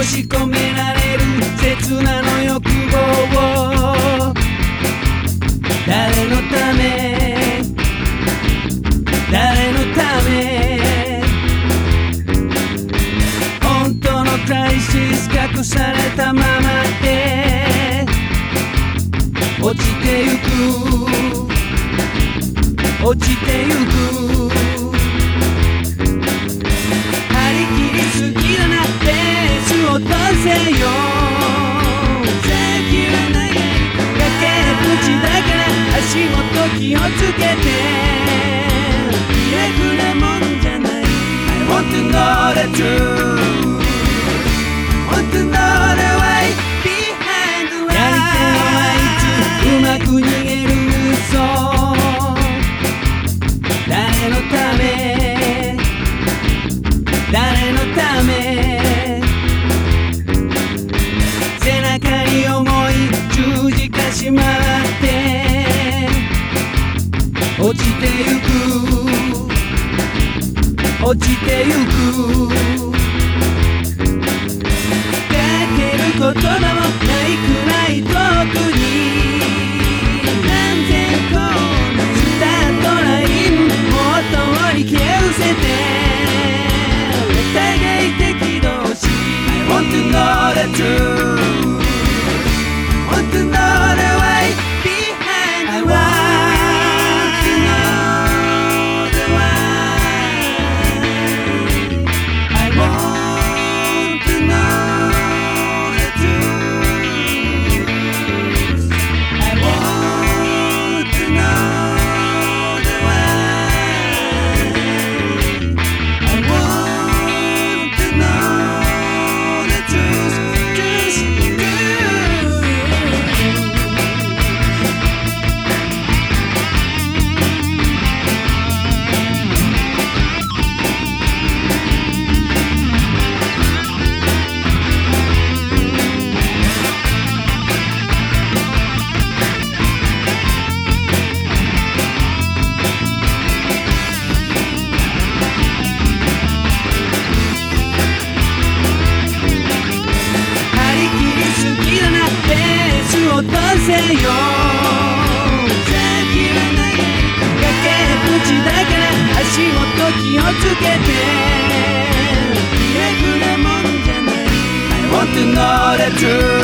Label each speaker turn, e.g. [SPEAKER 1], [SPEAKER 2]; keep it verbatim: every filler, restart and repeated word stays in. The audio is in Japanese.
[SPEAKER 1] し込められる刹那の欲望を誰のため誰のため本当のクライシス隠されたままで落ちてゆく落ちてゆく張り切りすぎだなペース落とせよさっきはない崖っぷちだから足元気をつけてひらくなもんじゃない I want to know the truth Want to know the way behind the lie やり手はいつうまく逃げる嘘誰のため誰のため背中に重い十字架しまって落ちてゆく落ちてゆくかける言葉もないくらい遠くに何千個のスタートラインもっと折り消せてお互い敵同士 I want to know the truth Want to know the way behind the wall I want to know the why I want to know the truth I want to know the why I want to know the truth Truth, truth落とせよさっきはない崖っぷちだから足元気をつけて気楽なもんじゃない I want to know the truth